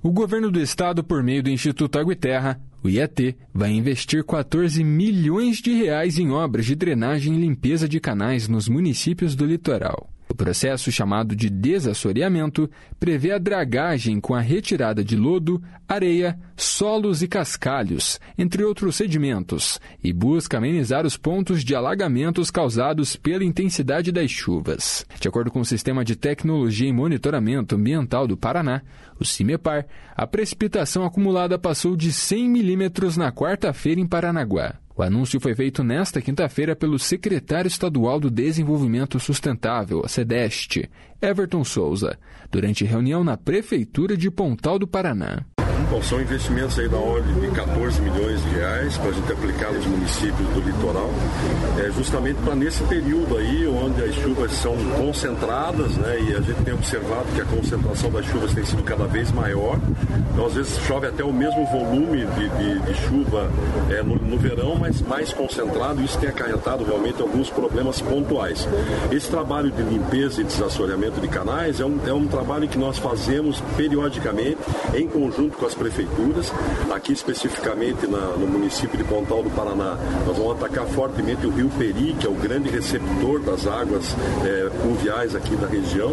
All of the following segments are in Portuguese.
O governo do estado, por meio do Instituto Água e Terra, o IAT, vai investir 14 milhões de reais em obras de drenagem e limpeza de canais nos municípios do litoral. O processo, chamado de desassoreamento, prevê a dragagem com a retirada de lodo, areia, solos e cascalhos, entre outros sedimentos, e busca amenizar os pontos de alagamentos causados pela intensidade das chuvas. De acordo com o Sistema de Tecnologia e Monitoramento Ambiental do Paraná, o CIMEPAR, a precipitação acumulada passou de 100 milímetros na quarta-feira em Paranaguá. O anúncio foi feito nesta quinta-feira pelo secretário estadual do Desenvolvimento Sustentável, a SEDEST, Everton Souza, durante reunião na Prefeitura de Pontal do Paraná. Bom, são investimentos aí da ordem de 14 milhões de reais para a gente aplicar nos municípios do litoral, justamente para nesse período aí onde as chuvas são concentradas, né, e a gente tem observado que a concentração das chuvas tem sido cada vez maior. Então, às vezes chove até o mesmo volume de chuva no verão, mas mais concentrado. Isso tem acarretado realmente alguns problemas pontuais. Esse trabalho de limpeza e desassoreamento de canais é um trabalho que nós fazemos periodicamente em conjunto com as prefeituras. Aqui especificamente no município de Pontal do Paraná, nós vamos atacar fortemente o Rio Peri, que é o grande receptor das águas pluviais aqui da região.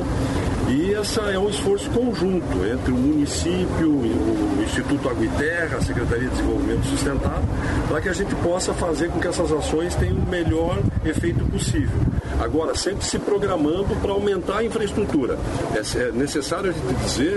E esse é um esforço conjunto entre o município, o Instituto Água e Terra, a Secretaria de Desenvolvimento Sustentável, para que a gente possa fazer com que essas ações tenham o melhor efeito possível. Agora, sempre se programando para aumentar a infraestrutura. É necessário a gente dizer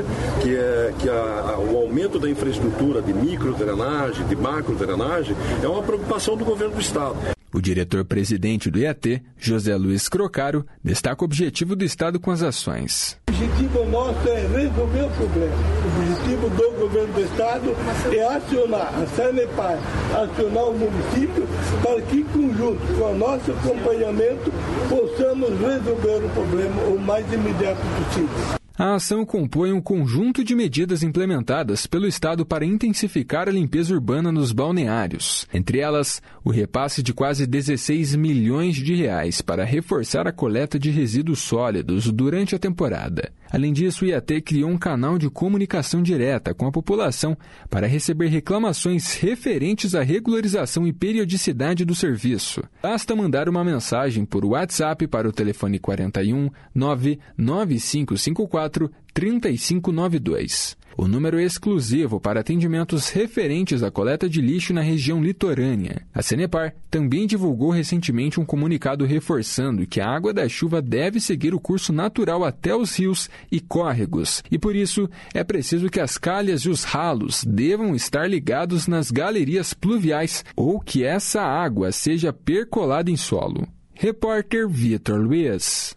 que o aumento da infraestrutura de microdrenagem, de macrodrenagem, é uma preocupação do governo do estado. O diretor-presidente do IAT, José Luiz Crocaro, destaca o objetivo do estado com as ações. O objetivo nosso é resolver o problema. O objetivo do governo do estado é acionar a SANEPAR, acionar o município, para que, em conjunto com o nosso acompanhamento, possamos resolver o problema o mais imediato possível. A ação compõe um conjunto de medidas implementadas pelo Estado para intensificar a limpeza urbana nos balneários. Entre elas, o repasse de quase 16 milhões de reais para reforçar a coleta de resíduos sólidos durante a temporada. Além disso, o IAT criou um canal de comunicação direta com a população para receber reclamações referentes à regularização e periodicidade do serviço. Basta mandar uma mensagem por WhatsApp para o telefone 41 99554 3592. O número é exclusivo para atendimentos referentes à coleta de lixo na região litorânea. A Sanepar também divulgou recentemente um comunicado reforçando que a água da chuva deve seguir o curso natural até os rios e córregos, e por isso é preciso que as calhas e os ralos devam estar ligados nas galerias pluviais ou que essa água seja percolada em solo. Repórter Vitor Luiz.